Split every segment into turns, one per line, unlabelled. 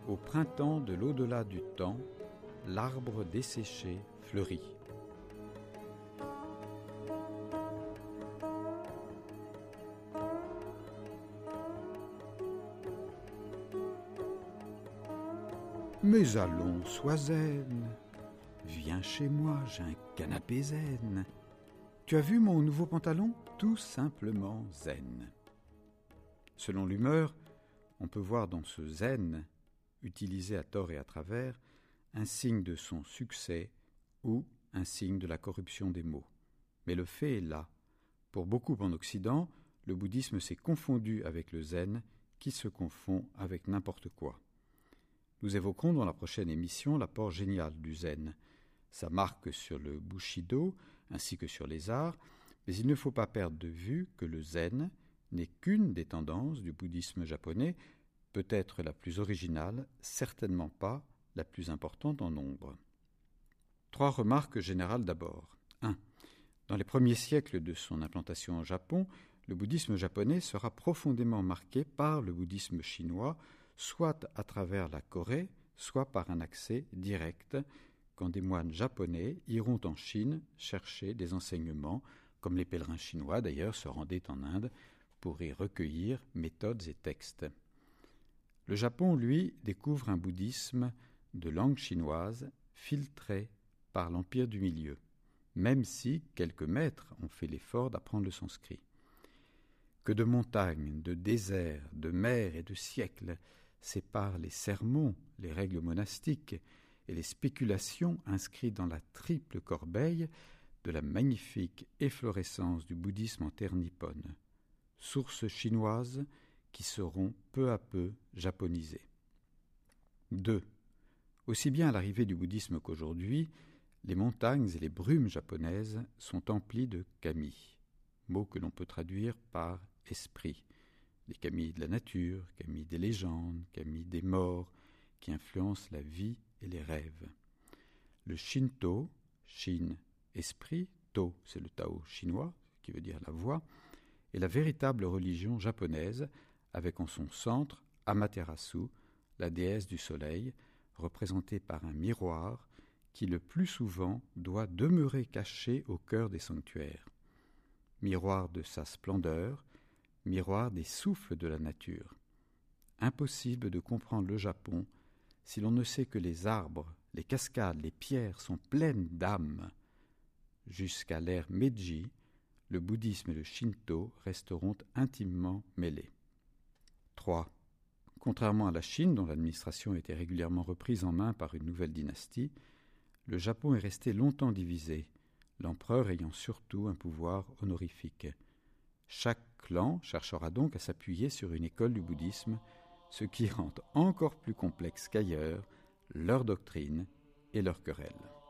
Au printemps de l'au-delà du temps, l'arbre desséché fleurit. Mais allons, sois zen. Viens chez moi, j'ai un canapé zen. Tu as vu mon nouveau pantalon ? Tout simplement zen. Selon l'humeur, on peut voir dans ce zen, utilisé à tort et à travers, un signe de son succès ou un signe de la corruption des mots. Mais le fait est là. Pour beaucoup en Occident, le bouddhisme s'est confondu avec le zen, qui se confond avec n'importe quoi. Nous évoquerons dans la prochaine émission l'apport génial du zen, sa marque sur le bushido ainsi que sur les arts, mais il ne faut pas perdre de vue que le zen n'est qu'une des tendances du bouddhisme japonais, peut-être la plus originale, certainement pas la plus importante en nombre. 3 remarques générales d'abord. 1. Dans les premiers siècles de son implantation au Japon, le bouddhisme japonais sera profondément marqué par le bouddhisme chinois, soit à travers la Corée, soit par un accès direct, quand des moines japonais iront en Chine chercher des enseignements, comme les pèlerins chinois d'ailleurs se rendaient en Inde pour y recueillir méthodes et textes. Le Japon, lui, découvre un bouddhisme de langue chinoise filtré par l'Empire du Milieu, même si quelques maîtres ont fait l'effort d'apprendre le sanskrit. Que de montagnes, de déserts, de mers et de siècles séparent les sermons, les règles monastiques et les spéculations inscrites dans la triple corbeille de la magnifique efflorescence du bouddhisme en terre nippone, sources chinoises qui seront peu à peu japonisées. 2. Aussi bien à l'arrivée du bouddhisme qu'aujourd'hui, les montagnes et les brumes japonaises sont emplies de kami, mot que l'on peut traduire par esprit. Les kami de la nature, kami des légendes, kami des morts, qui influencent la vie et les rêves. Le Shinto, Shin, esprit, To, c'est le Tao chinois, qui veut dire la voix, est la véritable religion japonaise, avec en son centre Amaterasu, la déesse du soleil, représentée par un miroir qui le plus souvent doit demeurer caché au cœur des sanctuaires. Miroir de sa splendeur, miroir des souffles de la nature. Impossible de comprendre le Japon si l'on ne sait que les arbres, les cascades, les pierres sont pleines d'âme. Jusqu'à l'ère Meiji, le bouddhisme et le Shinto resteront intimement mêlés. 3. Contrairement à la Chine, dont l'administration était régulièrement reprise en main par une nouvelle dynastie, le Japon est resté longtemps divisé, l'empereur ayant surtout un pouvoir honorifique. Chaque clan cherchera donc à s'appuyer sur une école du bouddhisme, ce qui rend encore plus complexe qu'ailleurs leur doctrine et leurs querelles.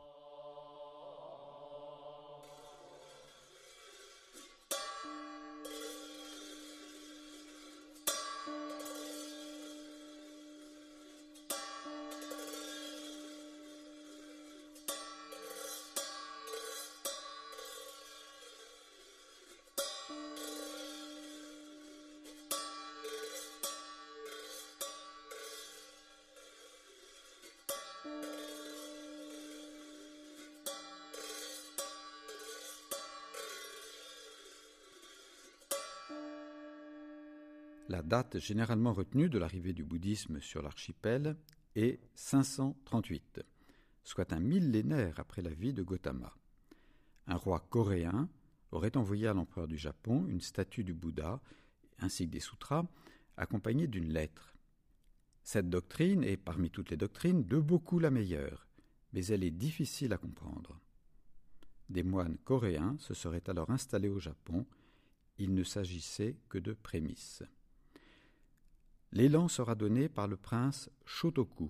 La date généralement retenue de l'arrivée du bouddhisme sur l'archipel est 538, soit un millénaire après la vie de Gautama. Un roi coréen aurait envoyé à l'empereur du Japon une statue du Bouddha, ainsi que des sutras, accompagnée d'une lettre. Cette doctrine est, parmi toutes les doctrines, de beaucoup la meilleure, mais elle est difficile à comprendre. Des moines coréens se seraient alors installés au Japon. Il ne s'agissait que de prémices. L'élan sera donné par le prince Shotoku,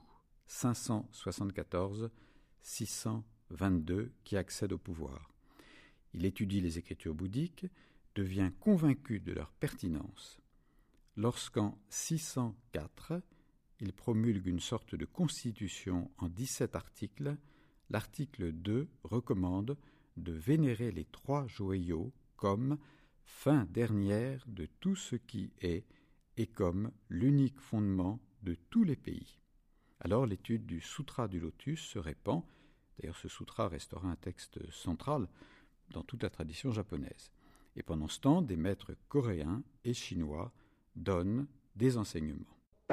574-622, qui accède au pouvoir. Il étudie les écritures bouddhiques, devient convaincu de leur pertinence. Lorsqu'en 604, il promulgue une sorte de constitution en 17 articles, l'article 2 recommande de vénérer les 3 joyaux comme fin dernière de tout ce qui est et comme l'unique fondement de tous les pays. Alors l'étude du Sutra du Lotus se répand. D'ailleurs, ce sutra restera un texte central dans toute la tradition japonaise. Et pendant ce temps, des maîtres coréens et chinois donnent des enseignements.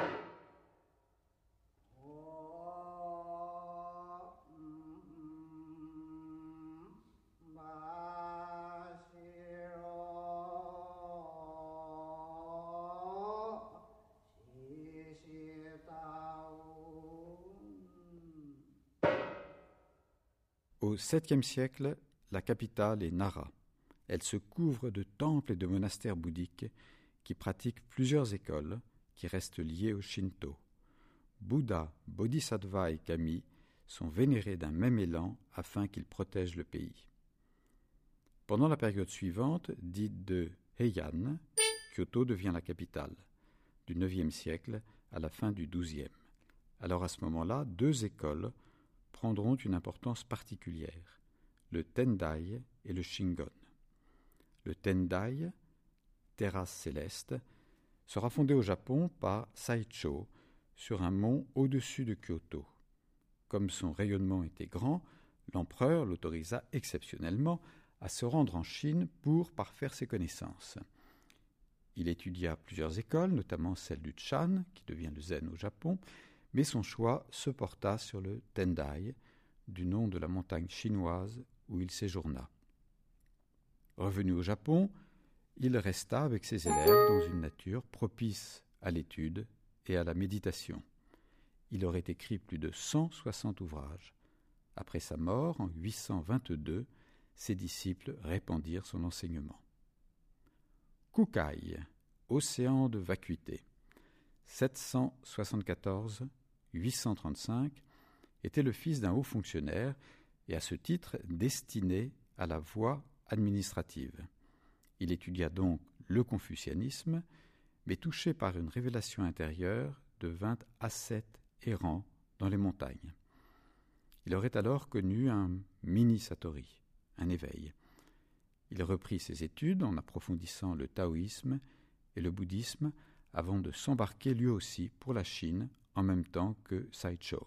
Au 7e siècle, la capitale est Nara. Elle se couvre de temples et de monastères bouddhiques qui pratiquent plusieurs écoles qui restent liées au Shinto. Bouddha, Bodhisattva et Kami sont vénérés d'un même élan afin qu'ils protègent le pays. Pendant la période suivante, dite de Heian, Kyoto devient la capitale, du 9e siècle à la fin du 12e. Alors à ce moment-là, 2 écoles prendront une importance particulière, le Tendai et le Shingon. Le Tendai, terrasse céleste, sera fondé au Japon par Saicho sur un mont au-dessus de Kyoto. Comme son rayonnement était grand, l'empereur l'autorisa exceptionnellement à se rendre en Chine pour parfaire ses connaissances. Il étudia plusieurs écoles, notamment celle du Chan, qui devient le Zen au Japon, mais son choix se porta sur le Tendai, du nom de la montagne chinoise où il séjourna. Revenu au Japon, il resta avec ses élèves dans une nature propice à l'étude et à la méditation. Il aurait écrit plus de 160 ouvrages. Après sa mort, en 822, ses disciples répandirent son enseignement. Kukai, océan de vacuité, 774-835, était le fils d'un haut fonctionnaire et à ce titre destiné à la voie administrative. Il étudia donc le confucianisme, mais touché par une révélation intérieure, devint ascète errant dans les montagnes. Il aurait alors connu un mini-satori, un éveil. Il reprit ses études en approfondissant le taoïsme et le bouddhisme avant de s'embarquer lui aussi pour la Chine en même temps que Saicho.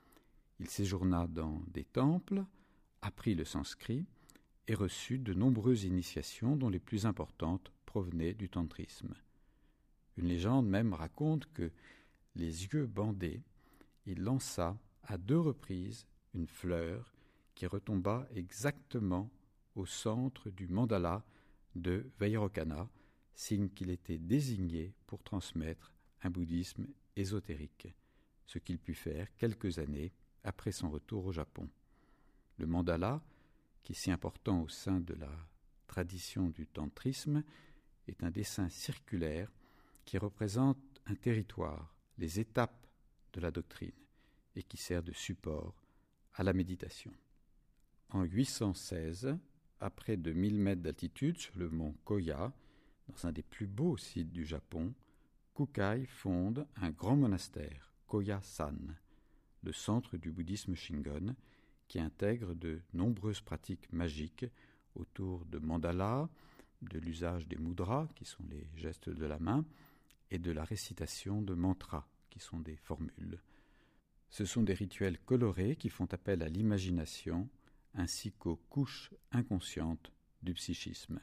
Il séjourna dans des temples, apprit le sanskrit et reçut de nombreuses initiations dont les plus importantes provenaient du tantrisme. Une légende même raconte que, les yeux bandés, il lança à 2 reprises une fleur qui retomba exactement au centre du mandala de Vairocana, signe qu'il était désigné pour transmettre un bouddhisme ésotérique, ce qu'il put faire quelques années après son retour au Japon. Le mandala, qui est si important au sein de la tradition du tantrisme, est un dessin circulaire qui représente un territoire, les étapes de la doctrine, et qui sert de support à la méditation. En 816, à près de 1000 mètres d'altitude sur le mont Koya, dans un des plus beaux sites du Japon, Kukai fonde un grand monastère, Koya-san, le centre du bouddhisme Shingon, qui intègre de nombreuses pratiques magiques autour de mandalas, de l'usage des mudras, qui sont les gestes de la main, et de la récitation de mantras, qui sont des formules. Ce sont des rituels colorés qui font appel à l'imagination, ainsi qu'aux couches inconscientes du psychisme.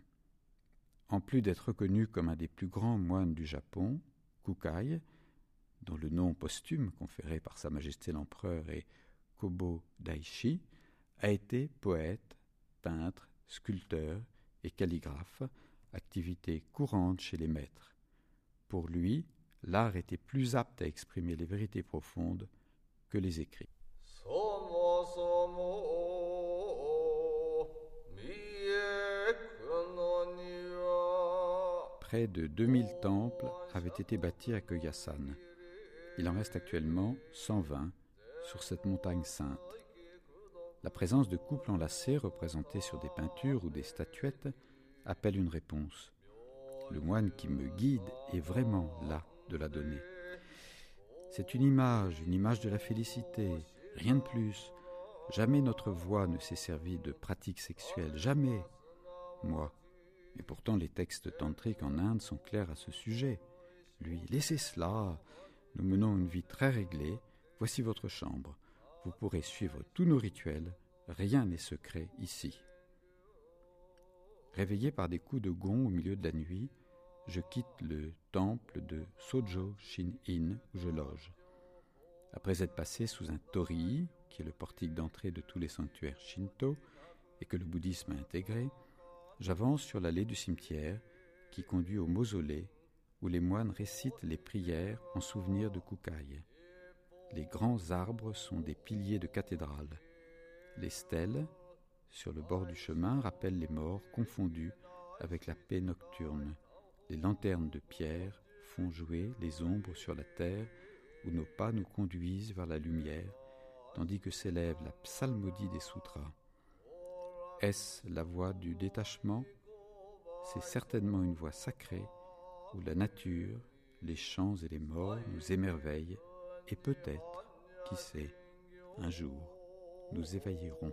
En plus d'être reconnu comme un des plus grands moines du Japon, Kukai, dont le nom posthume conféré par Sa Majesté l'Empereur est Kobo Daishi, a été poète, peintre, sculpteur et calligraphe, activité courante chez les maîtres. Pour lui, l'art était plus apte à exprimer les vérités profondes que les écrits. Près de 2000 temples avaient été bâtis à Koyasan. Il en reste actuellement 120 sur cette montagne sainte. La présence de couples enlacés représentés sur des peintures ou des statuettes appelle une réponse. Le moine qui me guide est vraiment là de la donner. C'est une image de la félicité, rien de plus. Jamais notre voix ne s'est servie de pratiques sexuelles, jamais. Moi. Et pourtant les textes tantriques en Inde sont clairs à ce sujet. Lui, laissez cela. Nous menons une vie très réglée, Voici votre chambre. Vous pourrez suivre tous nos rituels. Rien n'est secret ici. » Réveillé par des coups de gong au milieu de la nuit, je quitte le temple de Sojo Shin-in où je loge. Après être passé sous un torii, qui est le portique d'entrée de tous les sanctuaires shinto et que le bouddhisme a intégré, j'avance sur l'allée du cimetière qui conduit au mausolée où les moines récitent les prières en souvenir de Kukai. Les grands arbres sont des piliers de cathédrale. Les stèles, sur le bord du chemin, rappellent les morts confondus avec la paix nocturne. Les lanternes de pierre font jouer les ombres sur la terre où nos pas nous conduisent vers la lumière, tandis que s'élève la psalmodie des sutras. Est-ce la voix du détachement ? C'est certainement une voix sacrée où la nature, les champs et les morts nous émerveillent et peut-être, qui sait, un jour, nous éveillerons.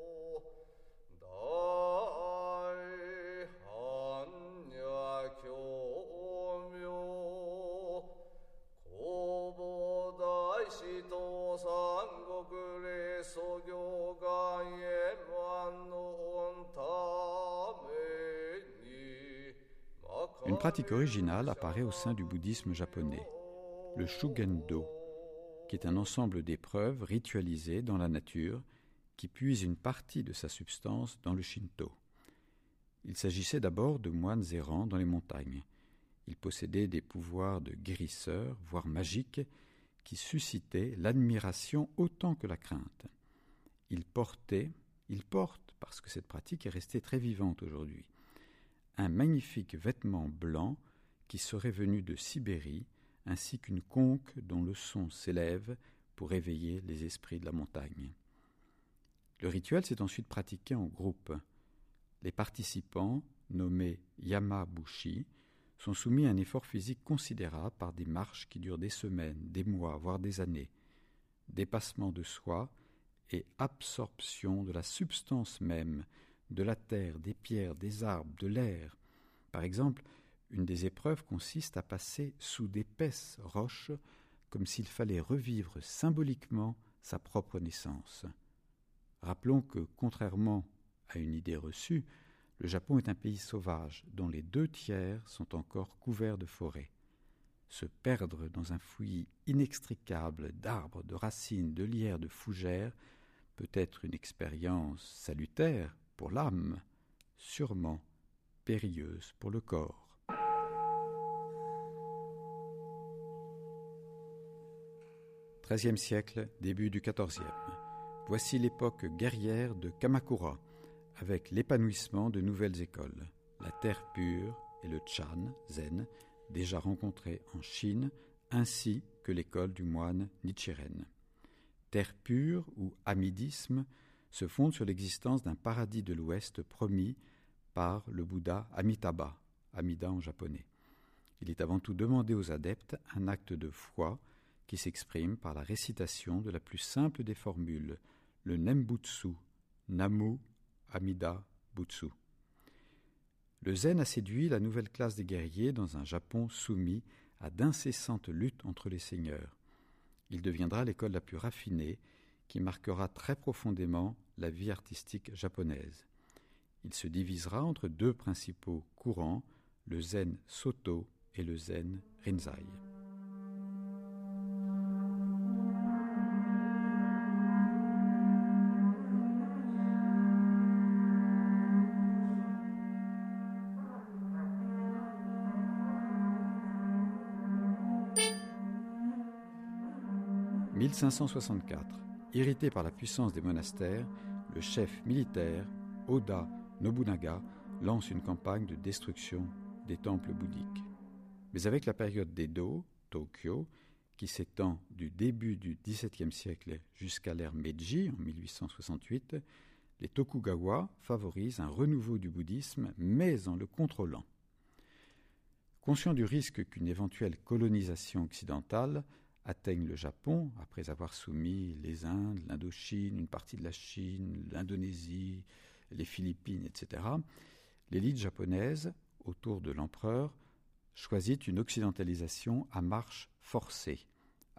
Une pratique originale apparaît au sein du bouddhisme japonais, le Shugendo, qui est un ensemble d'épreuves ritualisées dans la nature qui puisent une partie de sa substance dans le Shinto. Il s'agissait d'abord de moines errants dans les montagnes. Ils possédaient des pouvoirs de guérisseurs, voire magiques, qui suscitaient l'admiration autant que la crainte. Ils portent, parce que cette pratique est restée très vivante aujourd'hui, un magnifique vêtement blanc qui serait venu de Sibérie, ainsi qu'une conque dont le son s'élève pour éveiller les esprits de la montagne. Le rituel s'est ensuite pratiqué en groupe. Les participants, nommés Yamabushi, sont soumis à un effort physique considérable par des marches qui durent des semaines, des mois, voire des années. Dépassement de soi et absorption de la substance même, de la terre, des pierres, des arbres, de l'air. Par exemple, une des épreuves consiste à passer sous d'épaisses roches comme s'il fallait revivre symboliquement sa propre naissance. Rappelons que, contrairement à une idée reçue, le Japon est un pays sauvage dont les 2/3 sont encore couverts de forêts. Se perdre dans un fouillis inextricable d'arbres, de racines, de lierres, de fougères peut être une expérience salutaire pour l'âme, sûrement périlleuse pour le corps. XIIIe siècle, début du XIVe. Voici l'époque guerrière de Kamakura, avec l'épanouissement de nouvelles écoles, la terre pure et le Chan, zen, déjà rencontrés en Chine, ainsi que l'école du moine Nichiren. Terre pure ou amidisme se fonde sur l'existence d'un paradis de l'Ouest promis par le Bouddha Amitabha, Amida en japonais. Il est avant tout demandé aux adeptes un acte de foi qui s'exprime par la récitation de la plus simple des formules, le Nembutsu, Namu Amida Butsu. Le zen a séduit la nouvelle classe des guerriers dans un Japon soumis à d'incessantes luttes entre les seigneurs. Il deviendra l'école la plus raffinée qui marquera très profondément la vie artistique japonaise. Il se divisera entre deux principaux courants, le zen Soto et le zen Rinzai. « 1564. Irrité par la puissance des monastères, le chef militaire, Oda Nobunaga, lance une campagne de destruction des temples bouddhiques. Mais avec la période d'Edo, Tokyo, qui s'étend du début du XVIIe siècle jusqu'à l'ère Meiji en 1868, les Tokugawa favorisent un renouveau du bouddhisme, mais en le contrôlant. Conscient du risque qu'une éventuelle colonisation occidentale atteigne le Japon, après avoir soumis les Indes, l'Indochine, une partie de la Chine, l'Indonésie, les Philippines, etc., l'élite japonaise, autour de l'empereur, choisit une occidentalisation à marche forcée,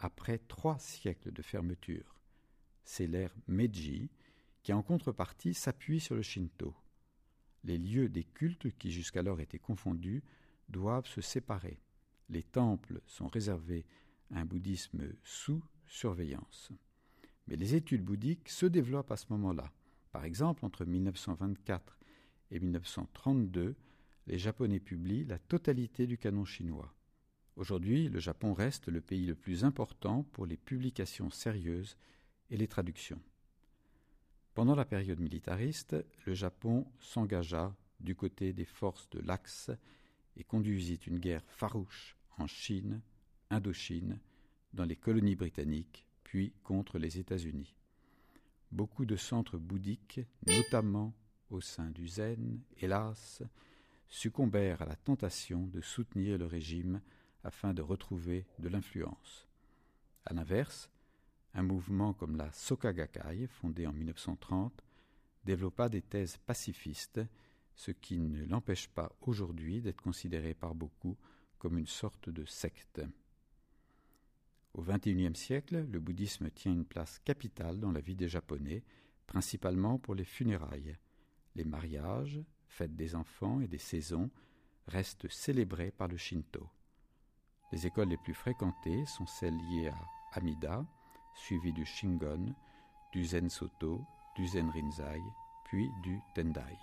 après 3 siècles de fermeture. C'est l'ère Meiji qui, en contrepartie, s'appuie sur le Shinto. Les lieux des cultes qui jusqu'alors étaient confondus doivent se séparer. Les temples sont réservés à un bouddhisme sous surveillance. Mais les études bouddhiques se développent à ce moment-là. Par exemple, entre 1924 et 1932, les Japonais publient la totalité du canon chinois. Aujourd'hui, le Japon reste le pays le plus important pour les publications sérieuses et les traductions. Pendant la période militariste, le Japon s'engagea du côté des forces de l'Axe et conduisit une guerre farouche en Chine, Indochine, dans les colonies britanniques, puis contre les États-Unis. Beaucoup de centres bouddhiques, notamment au sein du Zen, hélas, succombèrent à la tentation de soutenir le régime afin de retrouver de l'influence. À l'inverse, un mouvement comme la Soka Gakkai, fondé en 1930, développa des thèses pacifistes, ce qui ne l'empêche pas aujourd'hui d'être considéré par beaucoup comme une sorte de secte. Au XXIe siècle, le bouddhisme tient une place capitale dans la vie des Japonais, principalement pour les funérailles. Les mariages, fêtes des enfants et des saisons restent célébrés par le Shinto. Les écoles les plus fréquentées sont celles liées à Amida, suivies du Shingon, du Zen Soto, du Zen Rinzai, puis du Tendai.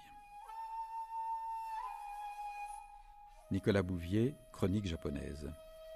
Nicolas Bouvier, Chronique japonaise.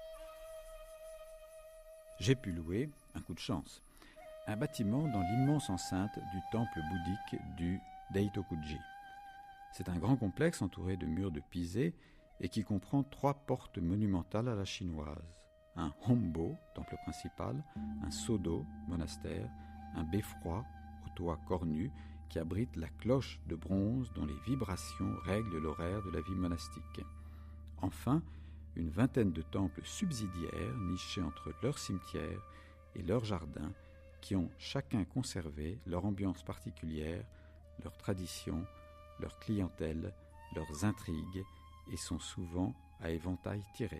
J'ai pu louer, un coup de chance, un bâtiment dans l'immense enceinte du temple bouddhique du Daitokuji. C'est un grand complexe entouré de murs de pisé et qui comprend 3 portes monumentales à la chinoise. Un Hombo, temple principal, un Sodo, monastère, un beffroi au toit cornu qui abrite la cloche de bronze dont les vibrations règlent l'horaire de la vie monastique. Enfin, une vingtaine de temples subsidiaires nichés entre leur cimetière et leur jardin qui ont chacun conservé leur ambiance particulière, leurs traditions, leur clientèle, leurs intrigues et sont souvent à éventail tiré.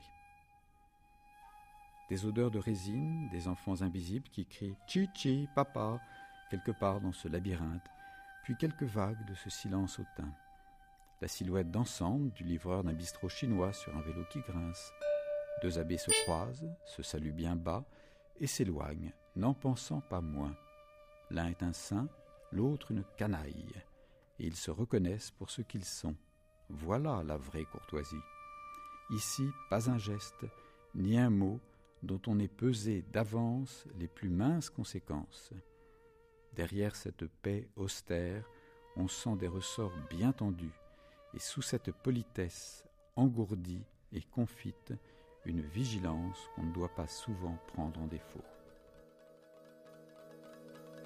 Des odeurs de résine, des enfants invisibles qui crient « Chi-chi, papa » quelque part dans ce labyrinthe, puis quelques vagues de ce silence hautain. La silhouette dansante du livreur d'un bistrot chinois sur un vélo qui grince. 2 abbés se croisent, se saluent bien bas et s'éloignent, n'en pensant pas moins. L'un est un saint, l'autre une canaille, et ils se reconnaissent pour ce qu'ils sont. Voilà la vraie courtoisie. Ici, pas un geste, ni un mot dont on ait pesé d'avance les plus minces conséquences. Derrière cette paix austère, on sent des ressorts bien tendus, et sous cette politesse engourdie et confite, une vigilance qu'on ne doit pas souvent prendre en défaut.